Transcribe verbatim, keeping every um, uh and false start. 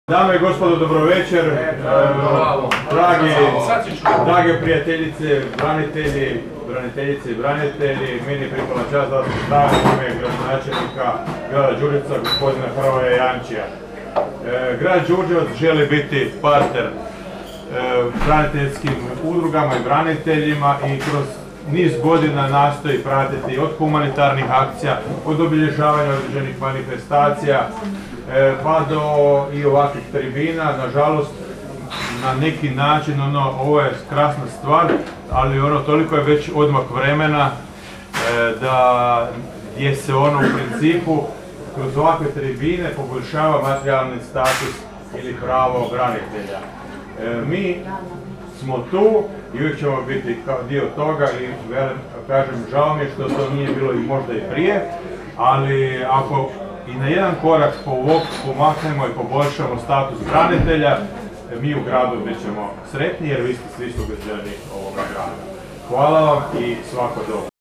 Dame i gospodo, dobro večer, dragi, drage prijateljice, branitelji, braniteljice i branitelji, meni pripala čast da se stavim u ime gradonačelnika grada Đurđevca, gospodina Hrvoja Jančija. Grad Đurđevac želi biti partner braniteljskim udrugama i braniteljima i kroz niz godina nastoji pratiti od humanitarnih akcija, od obilježavanja određenih manifestacija, pa do i ovakvih tribina. Nažalost, na neki način ono, ovo je krasna stvar, ali ono toliko je već odmak vremena da gdje se ono u principu kroz ovakve tribine poboljšava materijalni status ili pravo branitelja. Mi smo tu i uvijek ćemo biti kao dio toga i velim, kažem, žao mi je što to nije bilo i možda i prije, ali ako i na jedan korak pomaknemo i poboljšamo status branitelja, mi u gradu bit ćemo sretni jer vi ste svi sugrađani ovoga grada. Hvala vam i svako dobro.